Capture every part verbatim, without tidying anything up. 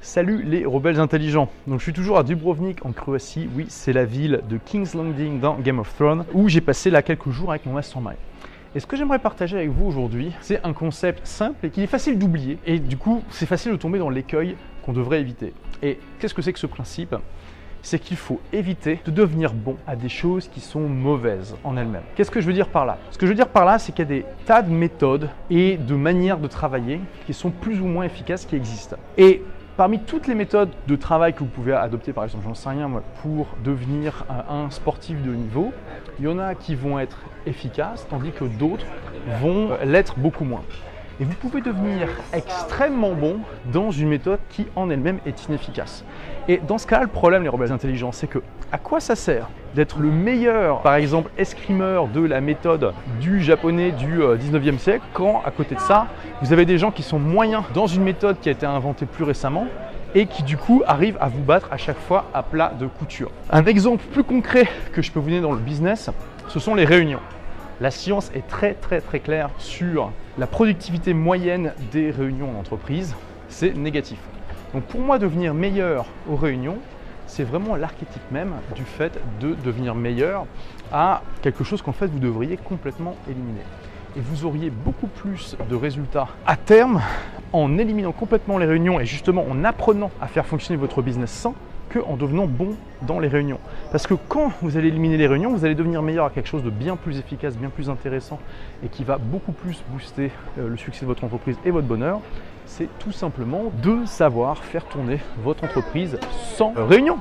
Salut les rebelles intelligents. Donc je suis toujours à Dubrovnik en Croatie. Oui, c'est la ville de King's Landing dans Game of Thrones où j'ai passé là quelques jours avec mon mastermind. Et ce que j'aimerais partager avec vous aujourd'hui, c'est un concept simple et qui est facile d'oublier. Et du coup, c'est facile de tomber dans l'écueil qu'on devrait éviter. Et qu'est-ce que c'est que ce principe ? C'est qu'il faut éviter de devenir bon à des choses qui sont mauvaises en elles-mêmes. Qu'est-ce que je veux dire par là ? Ce que je veux dire par là, c'est qu'il y a des tas de méthodes et de manières de travailler qui sont plus ou moins efficaces qui existent. Et parmi toutes les méthodes de travail que vous pouvez adopter, par exemple, j'en sais rien moi, pour devenir un sportif de haut niveau, il y en a qui vont être efficaces, tandis que d'autres vont l'être beaucoup moins. Et vous pouvez devenir extrêmement bon dans une méthode qui en elle-même est inefficace. Et dans ce cas, le problème, les rebelles intelligents, c'est que à quoi ça sert d'être le meilleur, par exemple, escrimeur de la méthode du japonais du dix-neuvième siècle, quand à côté de ça, vous avez des gens qui sont moyens dans une méthode qui a été inventée plus récemment et qui du coup arrivent à vous battre à chaque fois à plat de couture. Un exemple plus concret que je peux vous donner dans le business, ce sont les réunions. La science est très très très claire sur la productivité moyenne des réunions en entreprise, c'est négatif. Donc pour moi, devenir meilleur aux réunions, c'est vraiment l'archétype même du fait de devenir meilleur à quelque chose qu'en fait vous devriez complètement éliminer. Et vous auriez beaucoup plus de résultats à terme en éliminant complètement les réunions et justement en apprenant à faire fonctionner votre business sans qu'en devenant bon dans les réunions. Parce que quand vous allez éliminer les réunions, vous allez devenir meilleur à quelque chose de bien plus efficace, bien plus intéressant et qui va beaucoup plus booster le succès de votre entreprise et votre bonheur. C'est tout simplement de savoir faire tourner votre entreprise sans réunion.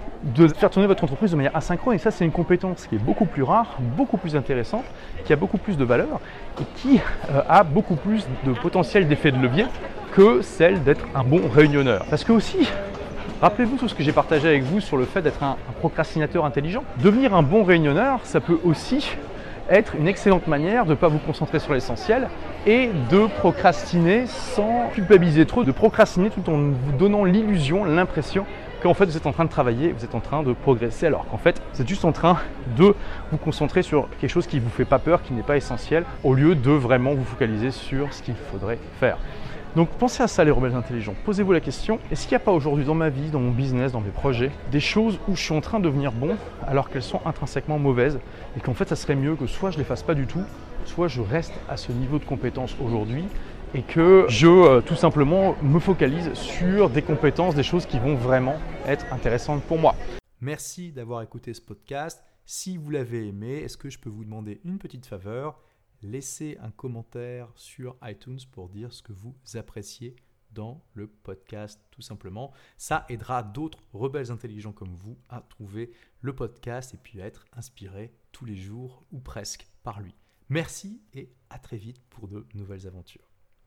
De faire tourner votre entreprise de manière asynchrone. Et ça, c'est une compétence qui est beaucoup plus rare, beaucoup plus intéressante, qui a beaucoup plus de valeur et qui euh, a beaucoup plus de potentiel d'effet de levier que celle d'être un bon réunionneur. Parce que aussi, rappelez-vous tout ce que j'ai partagé avec vous sur le fait d'être un, un procrastinateur intelligent. Devenir un bon réunionneur, ça peut aussi être une excellente manière de ne pas vous concentrer sur l'essentiel et de procrastiner sans culpabiliser trop, de procrastiner tout en vous donnant l'illusion, l'impression qu'en fait vous êtes en train de travailler, vous êtes en train de progresser alors qu'en fait vous êtes juste en train de vous concentrer sur quelque chose qui ne vous fait pas peur, qui n'est pas essentiel, au lieu de vraiment vous focaliser sur ce qu'il faudrait faire. Donc pensez à ça les rebelles intelligents, posez-vous la question, est-ce qu'il n'y a pas aujourd'hui dans ma vie, dans mon business, dans mes projets, des choses où je suis en train de devenir bon alors qu'elles sont intrinsèquement mauvaises et qu'en fait ça serait mieux que soit je les fasse pas du tout, soit je reste à ce niveau de compétence aujourd'hui et que je euh, tout simplement me focalise sur des compétences, des choses qui vont vraiment être intéressantes pour moi. Merci d'avoir écouté ce podcast. Si vous l'avez aimé, est-ce que je peux vous demander une petite faveur ? Laissez un commentaire sur iTunes pour dire ce que vous appréciez dans le podcast, tout simplement. Ça aidera d'autres rebelles intelligents comme vous à trouver le podcast et puis à être inspirés tous les jours ou presque par lui. Merci et à très vite pour de nouvelles aventures.